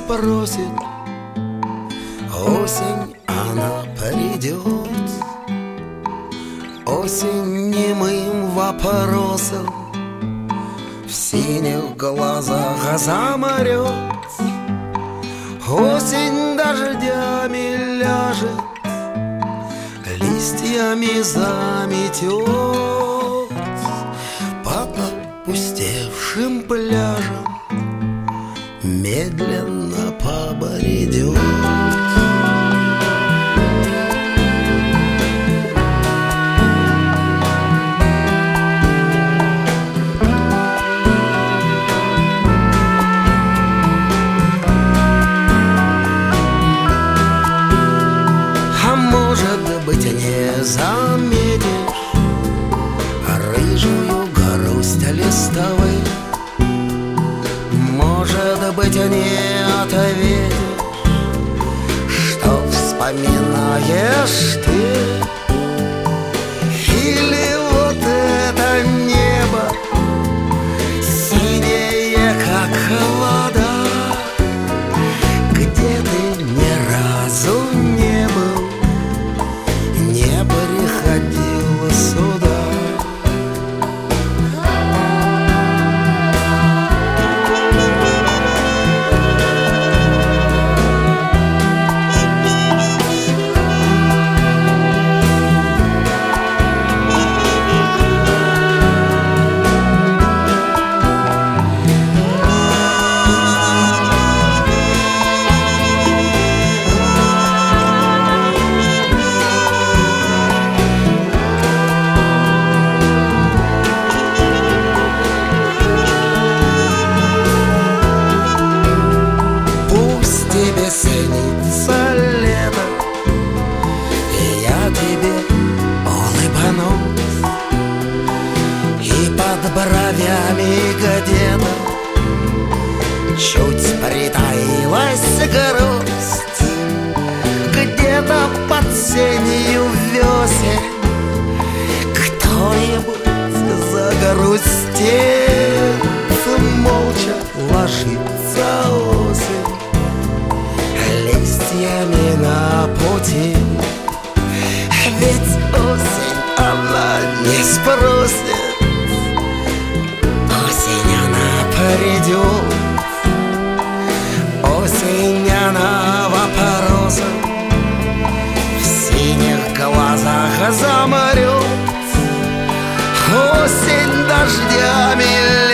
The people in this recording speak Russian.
спросит. Осень, она придет. Осень немым вопросом в синих глазах заморет. Осень дождями ляжет, листьями заметет. По опустевшим пляжам медленно побредет. Не заметишь рыжую грусть листовых. Может быть, не ответишь, что вспоминаешь ты. Или вот это небо синее, как вода, где ты ни разу не был, не приходила сюда. Тебе снится лето, и я тебе улыбнусь, и под бровями где-то чуть притаилась грусть. Где-то под сенью весен кто-нибудь загрустит. Молча ложится осень листьями на пути. Ведь осень, она не спросит. Осень, она придет. Осень, она вопросом в синих глазах заморет. Осень дождями